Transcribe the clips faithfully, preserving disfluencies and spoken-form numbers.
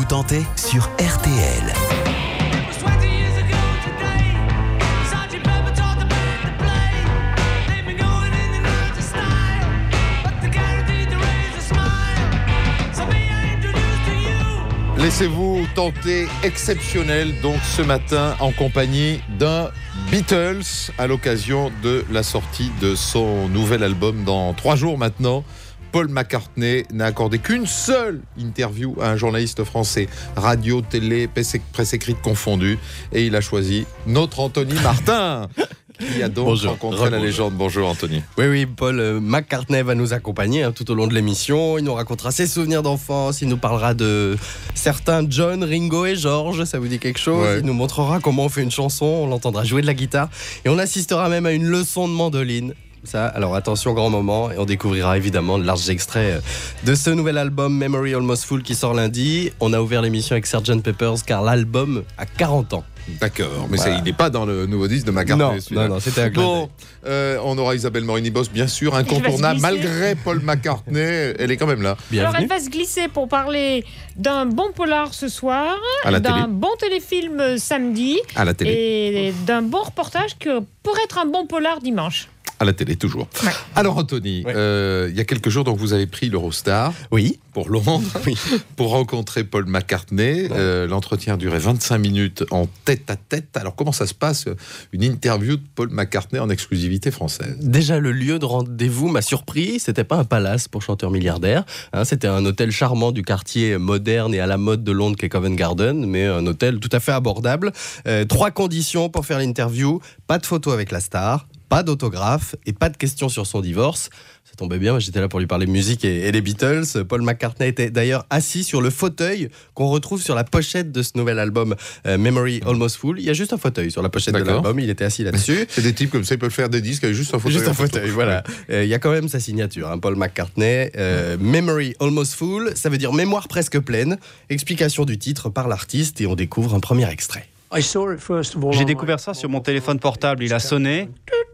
tenter sur R T L. Laissez-vous tenter, exceptionnel donc ce matin en compagnie d'un Beatles à l'occasion de la sortie de son nouvel album dans trois jours maintenant. Paul McCartney n'a accordé qu'une seule interview à un journaliste français, radio, télé, presse écrite confondue, et il a choisi notre Anthony Martin. Qui a donc Bonjour. rencontré Re- la légende. Bonjour Anthony. Oui, oui, Paul euh, McCartney va nous accompagner hein, tout au long de l'émission. Il nous racontera ses souvenirs d'enfance, il nous parlera de certains John, Ringo et George, ça vous dit quelque chose ouais. Il nous montrera comment on fait une chanson, on l'entendra jouer de la guitare et on assistera même à une leçon de mandoline. Ça, alors attention, grand moment, et on découvrira évidemment de larges extraits de ce nouvel album Memory Almost Full qui sort lundi. On a ouvert l'émission avec sergent Pepper's car l'album a quarante ans. D'accord, mais voilà. ça, il n'est pas dans le nouveau disque de Non, McCartney. non, non, c'était un clin Bon, euh, on aura Isabelle Morini-Bosse, bien sûr, incontournable, malgré Paul McCartney, elle est quand même là. Bienvenue. Alors elle va se glisser pour parler d'un bon polar ce soir, d'un télé. bon téléfilm samedi, à la télé. et d'un bon reportage que pourrait être un bon polar dimanche. À la télé, toujours. Ouais. Alors, Anthony, ouais. euh, il y a quelques jours, donc, vous avez pris l'Eurostar oui. pour Londres, oui. pour rencontrer Paul McCartney. Ouais. Euh, l'entretien durait vingt-cinq minutes en tête-à-tête. Alors, comment ça se passe, une interview de Paul McCartney en exclusivité française ? Déjà, le lieu de rendez-vous m'a surpris. C'était pas un palace pour chanteur milliardaire. Hein, c'était un hôtel charmant du quartier moderne et à la mode de Londres qu'est Covent Garden, mais un hôtel tout à fait abordable. Euh, trois conditions pour faire l'interview. Pas de photo avec la star. Pas d'autographe et pas de questions sur son divorce. Ça tombait bien, j'étais là pour lui parler musique et, et les Beatles. Paul McCartney était d'ailleurs assis sur le fauteuil qu'on retrouve sur la pochette de ce nouvel album euh, Memory Almost Full. Il y a juste un fauteuil sur la pochette D'accord. de l'album, il était assis là-dessus. C'est des types comme ça, ils peuvent faire des disques avec juste un fauteuil. Juste un fauteuil, voilà. Il euh, y a quand même sa signature, hein, Paul McCartney. Euh, Memory Almost Full, ça veut dire mémoire presque pleine. Explication du titre par l'artiste et on découvre un premier extrait. J'ai découvert ça sur mon téléphone portable, il a sonné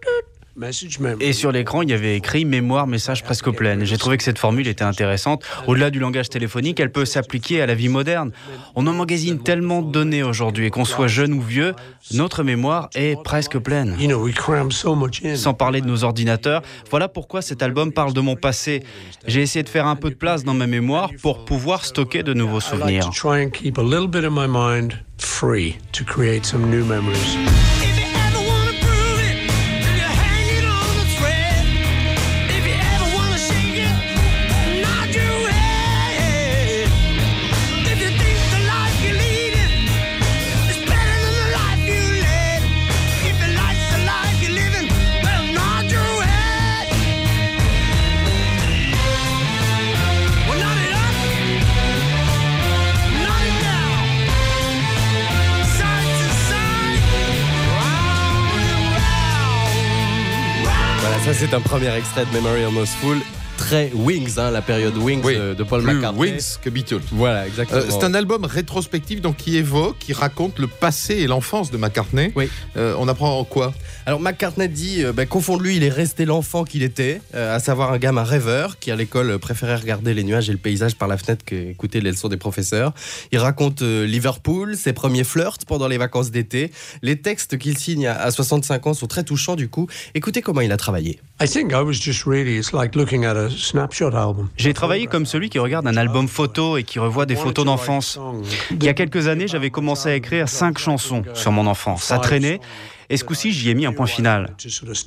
et sur l'écran il y avait écrit mémoire message presque pleine. J'ai trouvé que cette formule était intéressante. Au-delà du langage téléphonique, elle peut s'appliquer à la vie moderne. On emmagasine tellement de données aujourd'hui et qu'on soit jeune ou vieux, notre mémoire est presque pleine. Sans parler de nos ordinateurs, voilà pourquoi cet album parle de mon passé. J'ai essayé de faire un peu de place dans ma mémoire pour pouvoir stocker de nouveaux souvenirs. Free to create some new memories. Ça, c'est un premier extrait de Memory Almost Full. Très Wings, hein, la période Wings oui, de Paul plus McCartney. Wings que Beatles. Voilà, exactement. Euh, c'est un album rétrospectif donc, qui évoque, qui raconte le passé et l'enfance de McCartney. Oui. Euh, on apprend en quoi ? Alors McCartney dit euh, bah, qu'au fond de lui, il est resté l'enfant qu'il était, euh, à savoir un gamin rêveur qui à l'école préférait regarder les nuages et le paysage par la fenêtre qu'écouter les leçons des professeurs. Il raconte euh, Liverpool, ses premiers flirts pendant les vacances d'été. Les textes qu'il signe à, à soixante-cinq ans sont très touchants du coup. Écoutez comment il a travaillé. I think I was just really, it's like looking at a snapshot album. J'ai travaillé comme celui qui regarde un album photo et qui revoit des photos d'enfance. Il y a quelques années, j'avais commencé à écrire cinq chansons sur mon enfance. Ça traînait. Et ce coup-ci, j'y ai mis un point final.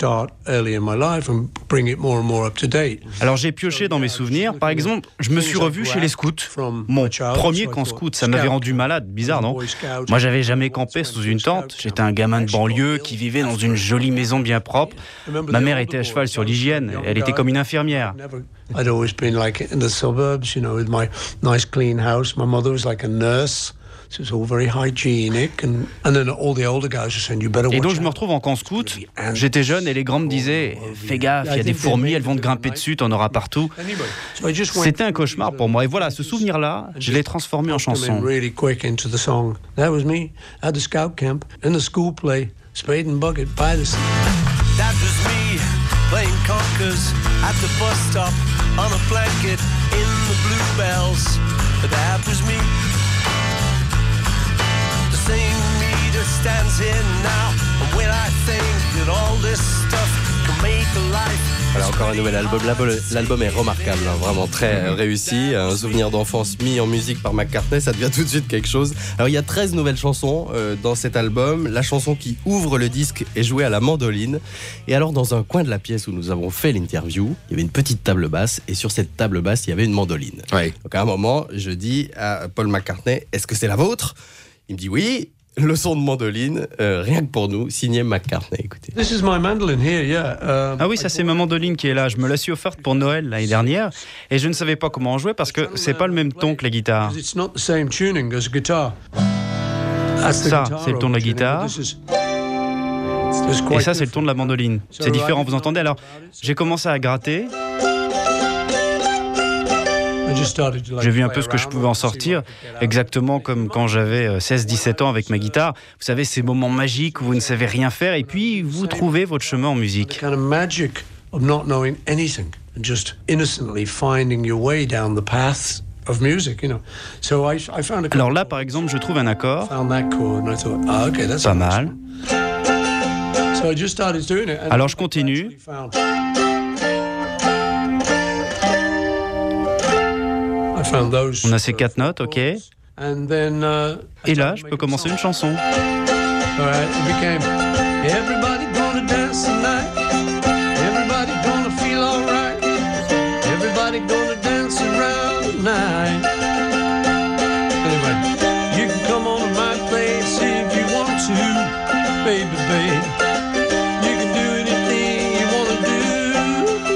Alors j'ai pioché dans mes souvenirs. Par exemple, je me suis revu chez les scouts. Mon premier camp scout, ça m'avait rendu malade. Bizarre, non ? Moi, j'avais jamais campé sous une tente. J'étais un gamin de banlieue qui vivait dans une jolie maison bien propre. Ma mère était à cheval sur l'hygiène. Elle était comme une infirmière. I'd always been like in the suburbs, you know, with my nice clean house. My mother was like a nurse. So it's all very hygienic, and, and then all the older guys are saying you better watch out. Et donc je me retrouve en camp scout. J'étais jeune et les grands me disaient fais gaffe, il y a des fourmis, elles vont te grimper dessus, t'en auras partout. C'était un cauchemar pour moi. Et voilà, ce souvenir-là, je l'ai transformé en chanson. Really quick into the song. That was me at the scout camp in the school play, spade and bucket by the sea. That was me playing conkers at the bus stop on a blanket in the bluebells. That was me. encore un nouvel album. L'album est remarquable, hein, vraiment très réussi. Un souvenir d'enfance mis en musique par McCartney, ça devient tout de suite quelque chose. Alors il y a treize nouvelles chansons euh, dans cet album. La chanson qui ouvre le disque est jouée à la mandoline. Et alors dans un coin de la pièce où nous avons fait l'interview, il y avait une petite table basse et sur cette table basse, il y avait une mandoline. Ouais. Donc à un moment, je dis à Paul McCartney, est-ce que c'est la vôtre ? Il me dit oui. Leçon de mandoline, euh, rien que pour nous, signé McCartney. Écoutez. This is my mandolin here, yeah. Um, Ah oui, ça c'est ma mandoline qui est là. Je me la suis offerte pour Noël l'année dernière et je ne savais pas comment en jouer parce que c'est pas le même ton que la guitare. It's not the same tuning as a guitar. That's the Ça, guitar c'est le ton de la tuning, guitare. but this is- it's quite Et ça c'est le ton de la mandoline. C'est différent, vous entendez ? Alors, j'ai commencé à gratter. I just started to, like, J'ai vu un play peu ce que je around pouvais en with it, see sortir, what I could get out. exactement comme quand j'avais seize dix-sept ans avec ma guitare. Vous savez, ces moments magiques où vous ne savez rien faire et puis vous trouvez votre chemin en The musique. kind of magic of not knowing anything and just innocently finding your way down the path of music, you know. So I, I found a Alors là, par exemple, je trouve un accord, found that chord and I thought, ah, okay, that's pas mal. So I just started doing it. And Alors je continue. I found- I found those On a ces quatre notes, ok. And then, uh, I Et là, started je making peux commencer songs. une chanson. All right, it became everybody gonna dance tonight. Everybody gonna feel alright. Everybody gonna dance around tonight. Anyway, you can come on to my place if you want to, baby, babe. You can do anything you wanna do.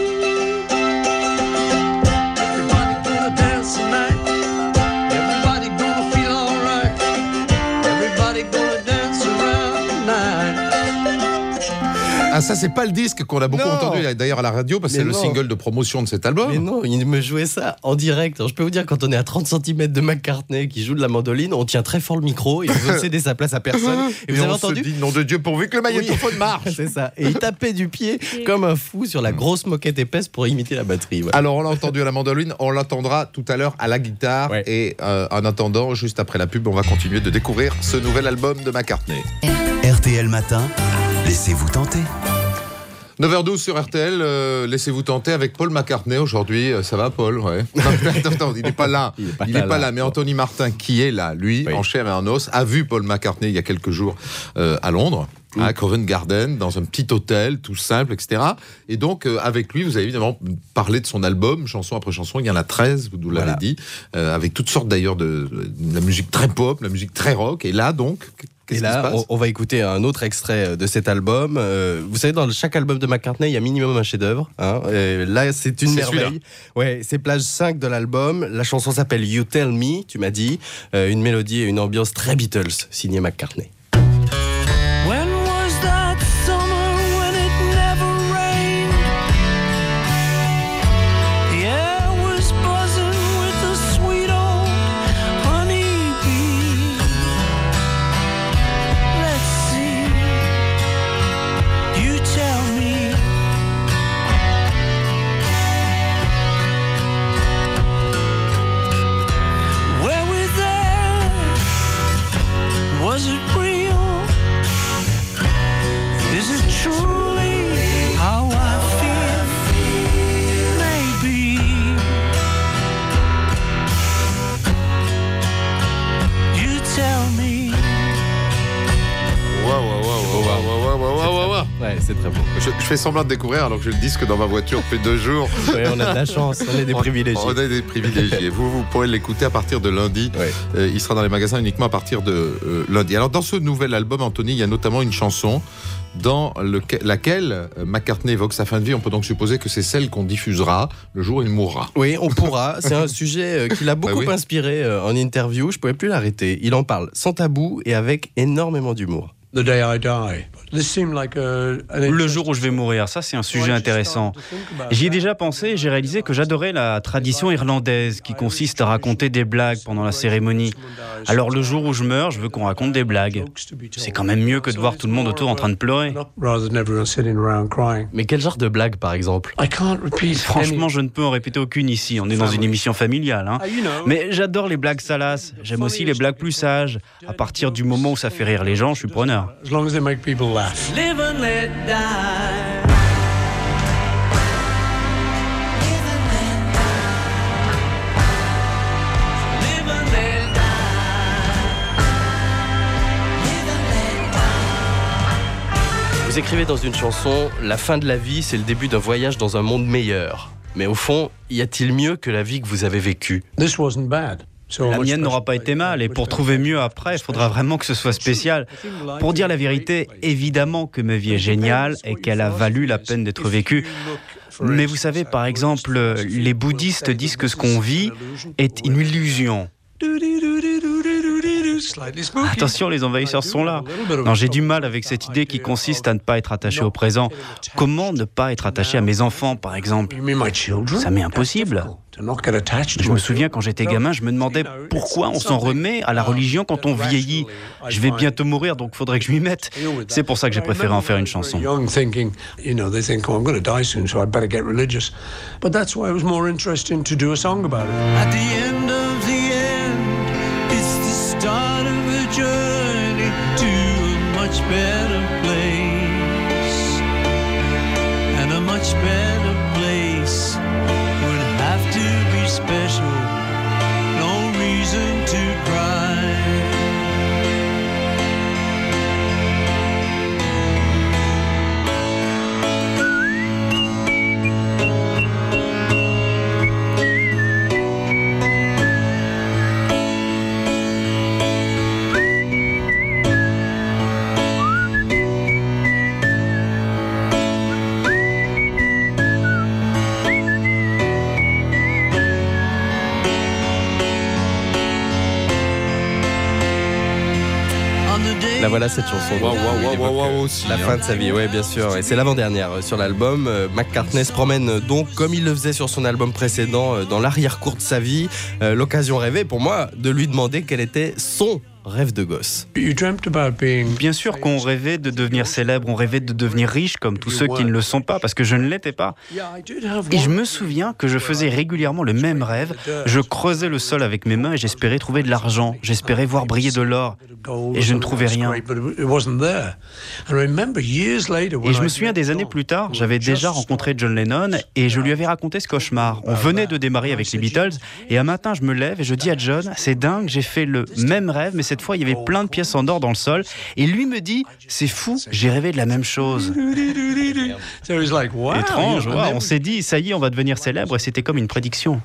Everybody gonna dance tonight. Everybody gonna feel alright. Everybody gonna dance around tonight. Ah, ça, c'est pas le disque qu'on a beaucoup Non. entendu d'ailleurs à la radio, parce que Mais c'est le non. single de promotion de cet album. Mais non, il me jouait ça en direct. Alors, je peux vous dire, quand on est à trente centimètres de McCartney qui joue de la mandoline, on tient très fort le micro et on veut céder sa place à personne. Et, Et vous avez on entendu se dit, nom de Dieu, pourvu que le magnétophone marche. C'est ça. Et il tapait du pied comme un fou sur la grosse moquette épaisse pour imiter la batterie. Voilà. Alors, on l'a entendu à la mandoline, on l'entendra tout à l'heure à la guitare. Ouais. Et euh, en attendant, juste après la pub, on va continuer de découvrir ce nouvel album de McCartney. R T L Matin, laissez-vous tenter. neuf heures douze sur R T L, euh, laissez-vous tenter avec Paul McCartney aujourd'hui. Euh, ça va, Paul? Ouais. Non, attends, attends, il n'est pas là. Il n'est pas, il là, est pas là. là. Mais Anthony Martin, qui est là, lui, Oui. en chair et en os, a vu Paul McCartney il y a quelques jours euh, à Londres. Mm. À Covent Garden, dans un petit hôtel, tout simple, et cetera. Et donc, euh, avec lui, vous avez évidemment parlé de son album, chanson après chanson. Il y en a treize, vous nous l'avez Voilà. dit, euh, avec toutes sortes d'ailleurs de, de la musique très pop, la musique très rock. Et là, donc, Et qu'est-ce qui se là, passe? on, on va écouter un autre extrait de cet album. Euh, vous savez, dans chaque album de McCartney, il y a minimum un chef-d'œuvre. Hein. Et là, c'est une C'est merveille. celui-là. Ouais, c'est plage cinq de l'album. La chanson s'appelle You Tell Me, tu m'as dit. Euh, une mélodie et une ambiance très Beatles, signé McCartney. When was that summer when it never rained? The air was buzzing with the sweet old honeybee. Let's see, you tell me. Were we there? Was it real? Is it truly how I feel? Maybe you tell me. Waouh, waouh, waouh, waouh, waouh, waouh, waouh, waouh, waouh. Ouais, c'est très beau. Je, je fais semblant de découvrir alors que j'ai le disque dans ma voiture depuis deux jours. Ouais, on a de la chance, on est des On- privilégiés. On est des privilégiés. Vous, vous pourrez l'écouter à partir de lundi. Ouais. Euh, il sera dans les magasins uniquement à partir de euh, lundi. Alors, dans ce nouvel album, Anthony, il y a notamment une chanson dans lequel, laquelle euh, McCartney évoque sa fin de vie. On peut donc supposer que c'est celle qu'on diffusera le jour où il mourra. Oui, on pourra. C'est un sujet euh, qui l'a beaucoup Bah oui. inspiré euh, en interview. Je ne pouvais plus l'arrêter. Il en parle sans tabou et avec énormément d'humour. The day I die. This seemed like a, an Le jour où je vais mourir, ça c'est un sujet intéressant. J'y ai déjà pensé et j'ai réalisé que j'adorais la tradition irlandaise qui consiste à raconter des blagues pendant la cérémonie. Alors le jour où je meurs, je veux qu'on raconte des blagues. C'est quand même mieux que de voir tout le monde autour en train de pleurer. Rather than everyone sitting around crying. Mais quel genre de blague, par exemple? I can't repeat. Franchement, je ne peux en répéter aucune ici. On est dans une émission familiale. Hein. Ah, you know. Mais j'adore les blagues salaces. J'aime aussi les blagues plus sages. À partir du moment où ça fait rire les gens, je suis preneur. As long as they make people laugh. Live and let die. Vous écrivez dans une chanson « La fin de la vie, c'est le début d'un voyage dans un monde meilleur ». Mais au fond, y a-t-il mieux que la vie que vous avez vécue ? This wasn't bad. La mienne n'aura pas été mal, et pour trouver mieux après, il faudra vraiment que ce soit spécial. Pour dire la vérité, évidemment que ma vie est géniale et qu'elle a valu la peine d'être vécue. Mais vous savez, par exemple, les bouddhistes disent que ce qu'on vit est une illusion. Attention, les envahisseurs sont là. Non, j'ai du mal avec cette idée qui consiste à ne pas être attaché au présent. Comment ne pas être attaché à mes enfants, par exemple ? Ça m'est impossible. Je me souviens quand j'étais gamin, je me demandais pourquoi on s'en remet à la religion quand on vieillit. Je vais bientôt mourir, donc il faudrait que je m'y mette. C'est pour ça que j'ai préféré en faire une chanson. Start of a journey to a much better place, and a much better place would have to be special, no reason to cry. La voilà cette chanson. Waouh, waouh, waouh, waouh, aussi. La hein. fin de sa vie, oui, bien sûr. Et c'est l'avant-dernière sur l'album. McCartney se promène donc, comme il le faisait sur son album précédent, dans l'arrière-cour de sa vie. Euh, l'occasion rêvée pour moi de lui demander quel était son rêve de gosse. Bien sûr qu'on rêvait de devenir célèbre, on rêvait de devenir riche comme tous ceux qui ne le sont pas, parce que je ne l'étais pas. Et je me souviens que je faisais régulièrement le même rêve. Je creusais le sol avec mes mains et j'espérais trouver de l'argent. J'espérais voir briller de l'or. Et je ne trouvais rien. Et je me souviens des années plus tard, j'avais déjà rencontré John Lennon et je lui avais raconté ce cauchemar. On venait de démarrer avec les Beatles et un matin je me lève et je dis à John, c'est dingue, j'ai fait le même rêve, mais cette fois il y avait plein de pièces en or dans le sol. Et lui me dit, c'est fou, j'ai rêvé de la même chose. Étrange, ouais, on s'est dit, ça y est, on va devenir célèbre, et c'était comme une prédiction.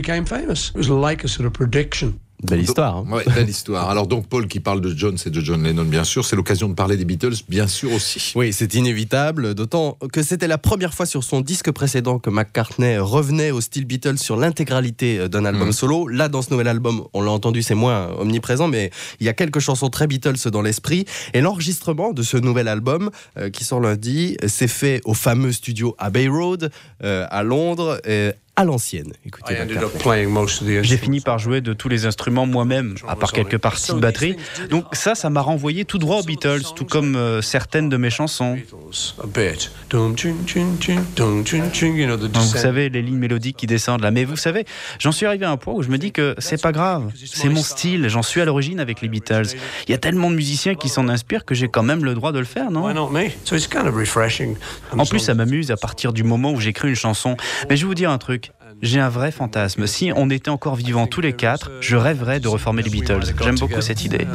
Belle histoire. Hein. Ouais, belle histoire. Alors donc Paul qui parle de John, c'est de John Lennon bien sûr, c'est l'occasion de parler des Beatles bien sûr aussi. Oui, c'est inévitable, d'autant que c'était la première fois sur son disque précédent que McCartney revenait au style Beatles sur l'intégralité d'un album mmh. solo. Là, dans ce nouvel album, on l'a entendu, c'est moins omniprésent, mais il y a quelques chansons très Beatles dans l'esprit. Et l'enregistrement de ce nouvel album, euh, qui sort lundi, s'est fait au fameux studio Abbey Road, euh, à Londres, euh, à l'ancienne. Écoutez, j'ai fini par jouer de tous les instruments moi-même, à part quelques parties de batterie. Donc ça, ça m'a renvoyé tout droit aux Beatles, tout comme euh, certaines de mes chansons. Donc, vous savez, les lignes mélodiques qui descendent là. Mais vous savez, j'en suis arrivé à un point où je me dis que c'est pas grave. C'est mon style, j'en suis à l'origine avec les Beatles. Il y a tellement de musiciens qui s'en inspirent que j'ai quand même le droit de le faire, non ? En plus, ça m'amuse à partir du moment où j'écris une chanson. Mais je vais vous dire un truc. J'ai un vrai fantasme. Si on était encore vivants tous les quatre, je rêverais de reformer les Beatles. J'aime beaucoup cette idée.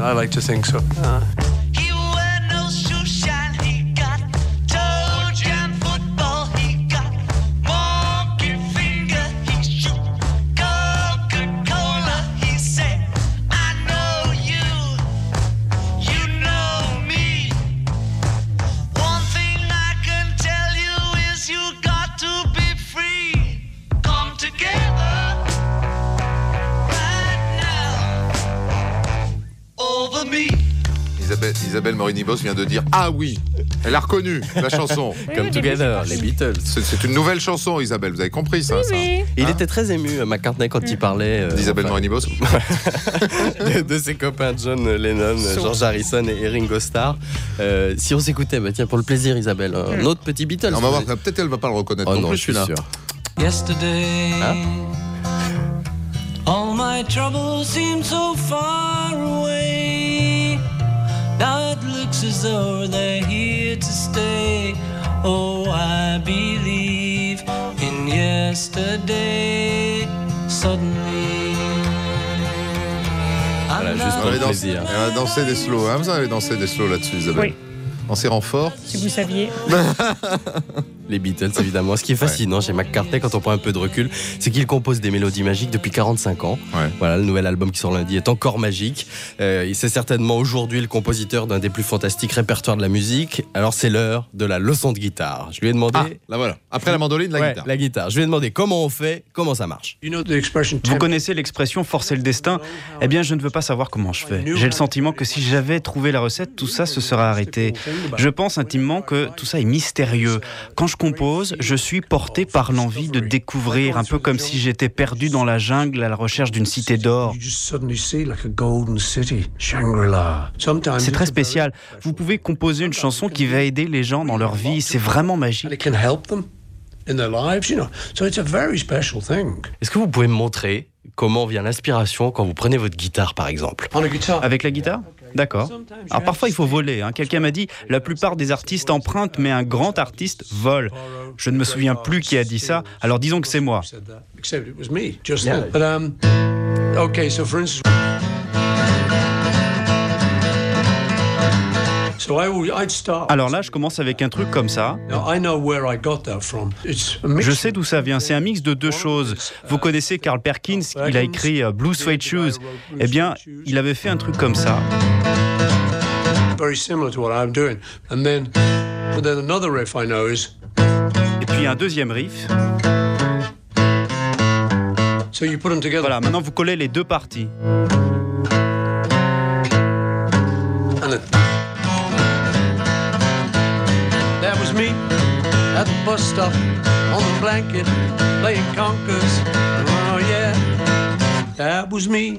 Isabelle, Isabelle Morini-Bosse vient de dire « Ah oui, elle a reconnu la chanson. » Come Together, les Beatles. C'est, c'est une nouvelle chanson, Isabelle, vous avez compris ça, Oui, ça. oui. Il Hein était très ému, McCartney, quand il parlait euh, d'Isabelle enfin, Morini-Bosse de, de ses copains John Lennon, George Harrison et Ringo Starr. Euh, si on s'écoutait, bah tiens, pour le plaisir, Isabelle, un autre petit Beatles. On va voir, peut-être elle va pas le reconnaître Oh non non, plus, je suis celui-là. sûr. Yesterday, Hein? all my troubles seem so far away. Now it looks as though they're here to stay. Oh, I believe in yesterday. Suddenly, Voilà, juste On pour avait le dansé, plaisir. on a dansé des slows, hein, vous avez dansé des slows là-dessus, Isabelle. Oui. dans ses renforts. Si vous saviez. Les Beatles, évidemment. Ce qui est fascinant ouais. chez McCartney, quand on prend un peu de recul, c'est qu'il compose des mélodies magiques depuis quarante-cinq ans. Ouais. Voilà, le nouvel album qui sort lundi est encore magique. Euh, c'est certainement aujourd'hui le compositeur d'un des plus fantastiques répertoires de la musique. Alors c'est l'heure de la leçon de guitare. Je lui ai demandé... Ah, là voilà. Après la mandoline, la ouais, guitare. la guitare. Je lui ai demandé comment on fait, comment ça marche. Vous connaissez l'expression « forcer le destin » ? Eh bien, je ne veux pas savoir comment je fais. J'ai le sentiment que si j'avais trouvé la recette, tout ça se serait arrêté. Je pense intimement que tout ça est mystérieux. Quand je compose, je suis porté par l'envie de découvrir, un peu comme si j'étais perdu dans la jungle à la recherche d'une cité d'or. C'est très spécial. Vous pouvez composer une chanson qui va aider les gens dans leur vie. C'est vraiment magique. Est-ce que vous pouvez me montrer comment vient l'inspiration quand vous prenez votre guitare, par exemple ? Avec la guitare ? D'accord. Alors parfois il faut voler. Hein. Quelqu'un m'a dit la plupart des artistes empruntent, mais un grand artiste vole. Je ne me souviens plus qui a dit ça. Alors disons que c'est moi. Alors là, je commence avec un truc comme ça. Je sais d'où ça vient. C'est un mix de deux choses. Vous connaissez Carl Perkins, il a écrit Blue Suede Shoes. Eh bien, il avait fait un truc comme ça. Et puis un deuxième riff. Voilà, maintenant vous collez les deux parties. That was me at the bus stop on the blanket playing conkers. Oh yeah, that was me.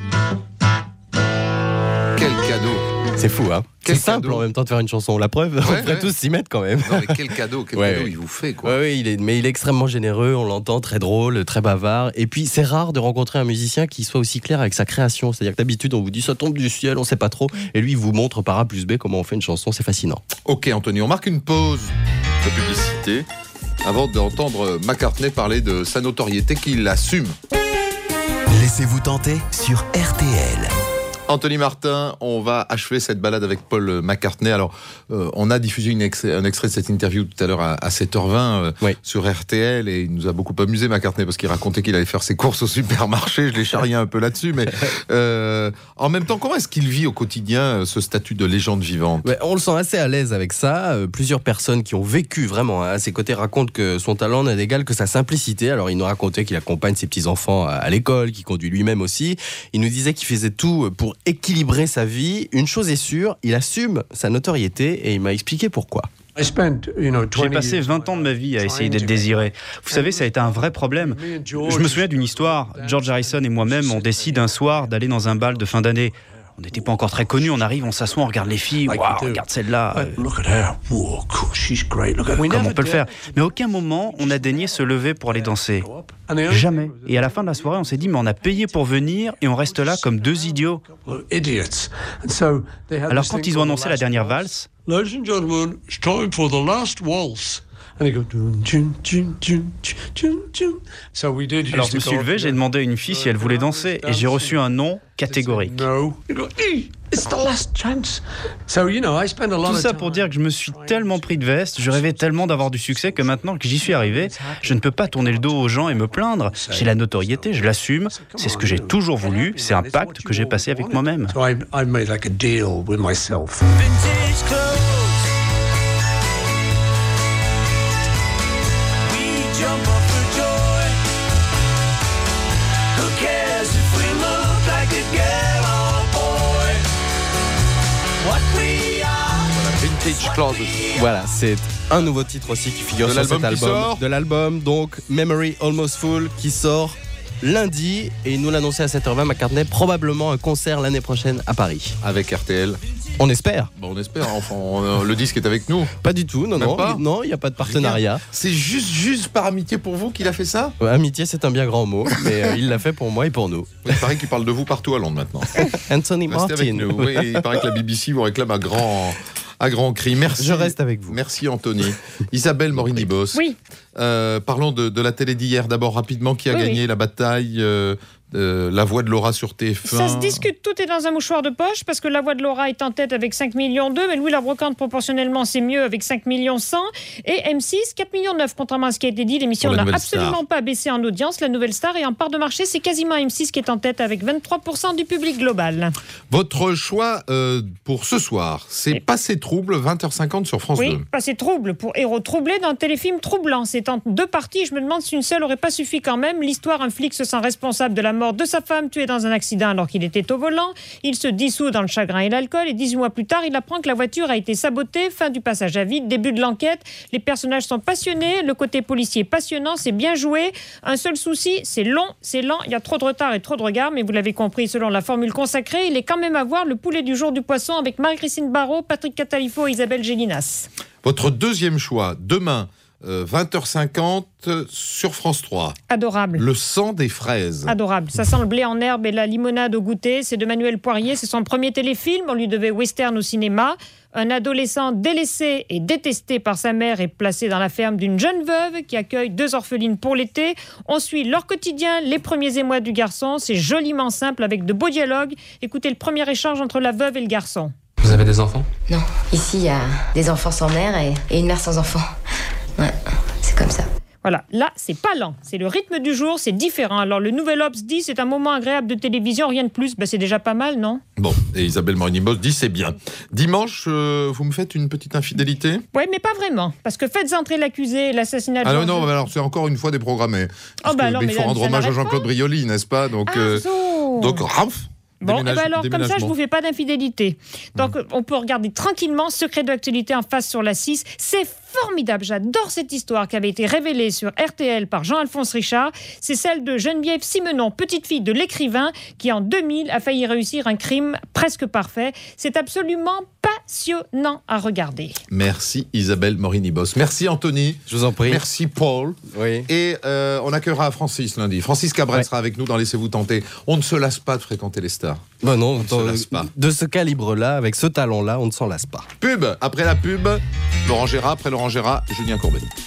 Quel cadeau! C'est fou, hein? Quel c'est simple cadeau. En même temps de faire une chanson. La preuve, ouais, on devrait ouais. tous s'y mettre quand même. Non, mais quel cadeau, quel ouais. cadeau il vous fait, quoi. Ouais, ouais, il est, mais il est extrêmement généreux, on l'entend, très drôle, très bavard. Et puis, c'est rare de rencontrer un musicien qui soit aussi clair avec sa création. C'est-à-dire que d'habitude, on vous dit ça tombe du ciel, on sait pas trop. Et lui, il vous montre par A plus B comment on fait une chanson, c'est fascinant. Ok, Anthony, on marque une pause de publicité avant d'entendre McCartney parler de sa notoriété qu'il assume. Laissez-vous tenter sur R T L. Anthony Martin, on va achever cette balade avec Paul McCartney. Alors, euh, on a diffusé une ex- un extrait de cette interview tout à l'heure à, à sept heures vingt euh, oui. sur R T L et il nous a beaucoup amusé, McCartney, parce qu'il racontait qu'il allait faire ses courses au supermarché. Je l'ai charrié un peu là-dessus, mais euh, en même temps, comment est-ce qu'il vit au quotidien ce statut de légende vivante ? Ouais, on le sent assez à l'aise avec ça. Euh, plusieurs personnes qui ont vécu vraiment à ses côtés racontent que son talent n'a d'égal que sa simplicité. Alors, il nous racontait qu'il accompagne ses petits-enfants à, à l'école, qu'il conduit lui-même aussi. Il nous disait qu'il faisait tout pour équilibrer sa vie. Une chose est sûre, il assume sa notoriété et il m'a expliqué pourquoi. J'ai passé vingt ans de ma vie à essayer d'être désiré. Vous savez, ça a été un vrai problème. Je me souviens d'une histoire. George Harrison et moi-même, on décide un soir d'aller dans un bal de fin d'année. On n'était pas encore très connus, on arrive, on s'assoit, on regarde les filles. Waouh, regarde celle-là. Comme on peut le faire. Mais à aucun moment, on a daigné se lever pour aller danser. Jamais. Et à la fin de la soirée, on s'est dit, mais on a payé pour venir et on reste là comme deux idiots. Alors quand ils ont annoncé la dernière valse, Ladies and gentlemen, it's time for the last waltz. And they go, dun, dun, dun, dun, dun, dun. So we did. Alors je me suis levé, j'ai demandé à une fille si elle voulait danser et j'ai reçu un non catégorique. No. It's the last chance. So you know, I spend a lot Tout of ça time. pour dire que je me suis tellement pris de veste, je rêvais tellement d'avoir du succès que maintenant que j'y suis arrivé, je ne peux pas tourner le dos aux gens et me plaindre. J'ai la notoriété, je l'assume, c'est ce que j'ai toujours voulu, c'est un pacte que j'ai passé avec moi-même. So I, I made like a deal with myself. Vintage clothes. We jump up for joy. Who cares if we look like a girl or boy? What we are. Vintage Clothes. Voilà, c'est un nouveau titre aussi qui figure De sur cet l'album qui album. sort. De l'album, donc Memory Almost Full, qui sort lundi. Et il nous l'annonçait à sept heures vingt, McCartney, probablement un concert l'année prochaine à Paris. Avec R T L. On espère. Bon, on espère, enfin, on- le disque est avec nous. Pas du tout, non, Même non. pas Non, il n'y a pas de partenariat. C'est juste, juste par amitié pour vous qu'il a fait ça ? Ouais, amitié, c'est un bien grand mot, mais euh, il l'a fait pour moi et pour nous. Il paraît qu'il parle de vous partout à Londres maintenant. Anthony Restez avec Martin. nous. Oui, il paraît que la B B C vous réclame à grand, à grand cri. Merci. Je reste avec vous. Merci Anthony. Isabelle Morini-Boss. Oui. Euh, parlons de, de la télé d'hier d'abord rapidement. Qui a Oui, gagné oui. la bataille euh, euh, La Voix de Laura sur T F un. Ça se discute, tout est dans un mouchoir de poche, parce que La Voix de Laura est en tête avec cinq millions deux, mais Louis la Brocante, proportionnellement, c'est mieux avec cinq millions cent. Et M six, quatre millions neuf, contrairement à ce qui a été dit. L'émission Pour la n'a Nouvelle absolument Star. pas baissé en audience. La Nouvelle Star, et en part de marché, c'est quasiment M six qui est en tête avec vingt-trois pour cent du public global. Votre choix euh, pour ce soir, c'est Et- Passé trouble, vingt heures cinquante sur France Oui, deux. Passé trouble pour héros troublé d'un téléfilm troublant. C'est en deux parties. Je me demande si une seule aurait pas suffi quand même. L'histoire, un flic se sent responsable de la mort de sa femme tuée dans un accident alors qu'il était au volant. Il se dissout dans le chagrin et l'alcool et dix-huit mois plus tard, il apprend que la voiture a été sabotée. Fin du passage à vide, début de l'enquête. Les personnages sont passionnés. Le côté policier passionnant, c'est bien joué. Un seul souci, c'est long, c'est lent. Il y a trop de retard et trop de regards. Mais vous l'avez compris, selon la formule consacrée, il est quand même à voir Le poulet du jour du poisson avec Marie-Christine Barrault, Patrick Catalifo et Isabelle Gélinas. Votre deuxième choix, demain, euh, vingt heures cinquante sur France trois. Adorable. Le sang des fraises. Adorable. Ça sent le blé en herbe et la limonade au goûter. C'est de Manuel Poirier. C'est son premier téléfilm. On lui devait western au cinéma. Un adolescent délaissé et détesté par sa mère est placé dans la ferme d'une jeune veuve qui accueille deux orphelines pour l'été. On suit leur quotidien, les premiers émois du garçon. C'est joliment simple avec de beaux dialogues. Écoutez le premier échange entre la veuve et le garçon. Vous avez des enfants? Non, ici il y a des enfants sans mère et, et une mère sans enfant. Ouais, c'est comme ça. Voilà, là, c'est pas lent. C'est le rythme du jour, c'est différent. Alors, le Nouvel Obs dit c'est un moment agréable de télévision, rien de plus. Ben, c'est déjà pas mal, non? Bon, et Isabelle Morini-Boss dit c'est bien. Dimanche, euh, vous me faites une petite infidélité? Oui, mais pas vraiment. Parce que faites entrer l'accusé, l'assassinat de Ah non, Georges- non, alors c'est encore une fois déprogrammé. Parce Oh, bah que, alors, mais il mais faut là, rendre ça hommage à n'arrête Jean-Claude pas. Brioli, n'est-ce pas? Donc, Ah, euh, zo. donc raf, Bon, déménage- eh ben alors, comme ça, je déménagement. vous fais pas d'infidélité. Donc, on peut regarder tranquillement Secret d'actualité en face sur la six. C'est formidable. J'adore cette histoire qui avait été révélée sur R T L par Jean-Alphonse Richard. C'est celle de Geneviève Simenon, petite fille de l'écrivain, qui en deux mille a failli réussir un crime presque parfait. C'est absolument passionnant à regarder. Merci Isabelle Morini-Boss. Merci Anthony. Je vous en prie. Merci Paul. Oui. Et euh, on accueillera Francis lundi. Francis Cabrel Ouais. sera avec nous dans Laissez-vous tenter. On ne se lasse pas de fréquenter les stars. Ben non, On ne se lasse pas. de ce calibre-là, avec ce talent-là, on ne s'en lasse pas. Pub. Après la pub, Laurent Gérard. Après Laurent Gérard, Julien Courbet.